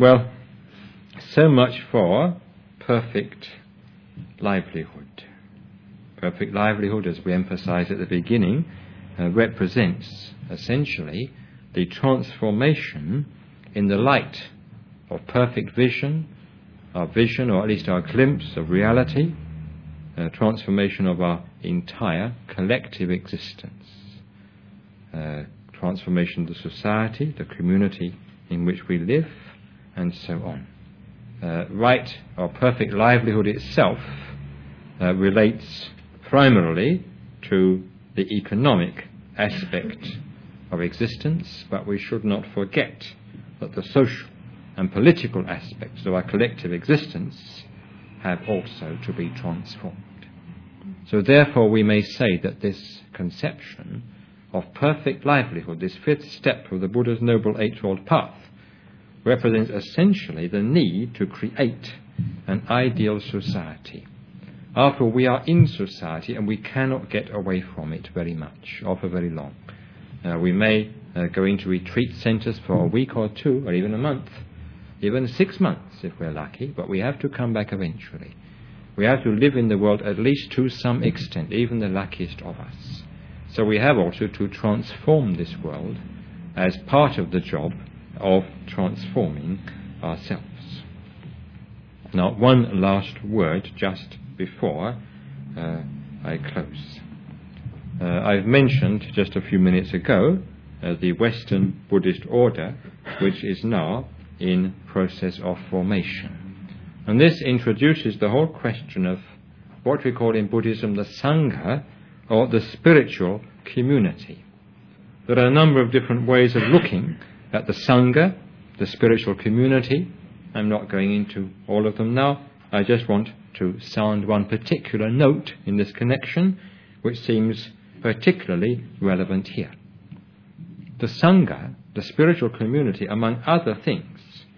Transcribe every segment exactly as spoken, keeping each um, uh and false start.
Well, so much for perfect livelihood. Perfect livelihood, as we emphasized at the beginning, uh, represents essentially the transformation in the light of perfect vision, our vision, or at least our glimpse of reality, uh, transformation of our entire collective existence, uh, transformation of the society, the community in which we live, and so on. Uh, right or perfect livelihood itself uh, relates primarily to the economic aspect of existence, but we should not forget that the social and political aspects of our collective existence have also to be transformed. So therefore we may say that this conception of perfect livelihood, this fifth step of the Buddha's Noble Eightfold Path, represents essentially the need to create an ideal society. After all, we are in society and we cannot get away from it very much or for very long. Uh, we may uh, go into retreat centres for a week or two, or even a month, even six months if we're lucky, but we have to come back eventually. We have to live in the world at least to some extent, even the luckiest of us. So we have also to transform this world as part of the job of transforming ourselves. Now, one last word just before uh, I close. Uh, I've mentioned just a few minutes ago uh, the Western Buddhist order, which is now in process of formation. And this introduces the whole question of what we call in Buddhism the Sangha, or the spiritual community. There are a number of different ways of looking at the Sangha, the spiritual community. I'm not going into all of them now. I just want to sound one particular note in this connection, which seems particularly relevant here. The Sangha, the spiritual community, among other things,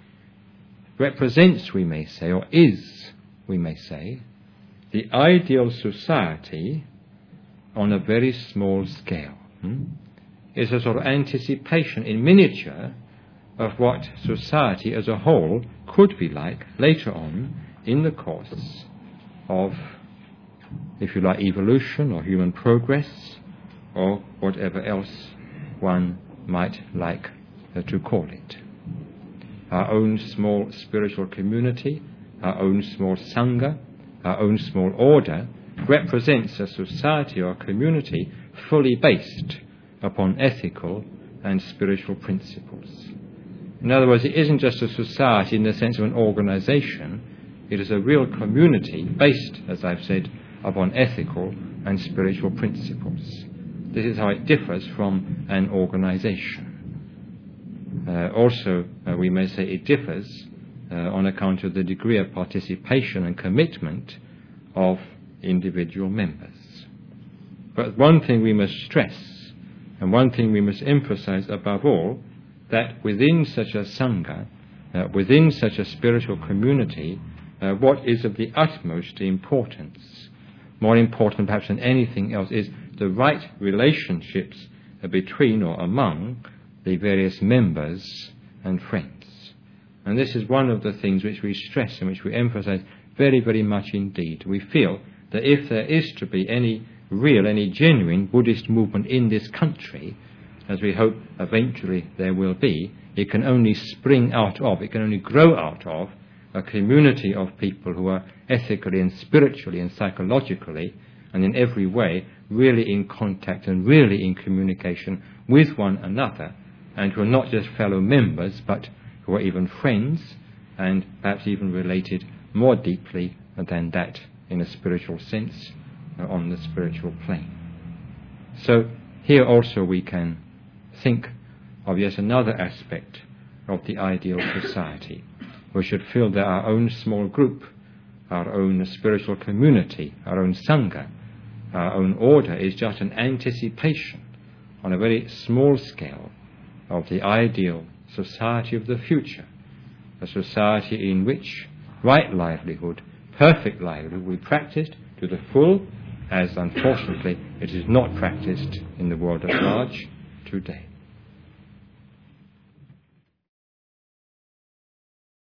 represents, we may say, or is, we may say, the ideal society on a very small scale. Hmm? It's a sort of anticipation in miniature of what society as a whole could be like later on in the course of, if you like, evolution or human progress or whatever else one might like uh, to call it. Our own small spiritual community, our own small Sangha, our own small order represents a society or community fully based upon ethical and spiritual principles. In other words, it isn't just a society in the sense of an organization, it is a real community based, as I've said, upon ethical and spiritual principles. This is how it differs from an organization. Uh, also, uh, we may say it differs uh, on account of the degree of participation and commitment of individual members. But one thing we must stress, and one thing we must emphasize above all, that within such a Sangha, uh, within such a spiritual community, uh, what is of the utmost importance, more important perhaps than anything else, is the right relationships uh, between or among the various members and friends. And this is one of the things which we stress and which we emphasize very, very much indeed. We feel that if there is to be any real, any genuine Buddhist movement in this country, as we hope eventually there will be, it can only spring out of, it can only grow out of a community of people who are ethically and spiritually and psychologically and in every way really in contact and really in communication with one another, and who are not just fellow members but who are even friends and perhaps even related more deeply than that in a spiritual sense uh, on the spiritual plane. So here also we can think of yet another aspect of the ideal society. We should feel that our own small group, our own spiritual community, our own Sangha, our own order is just an anticipation on a very small scale of the ideal society of the future, a society in which right livelihood, perfect livelihood will be practiced to the full, as unfortunately it is not practiced in the world at large today.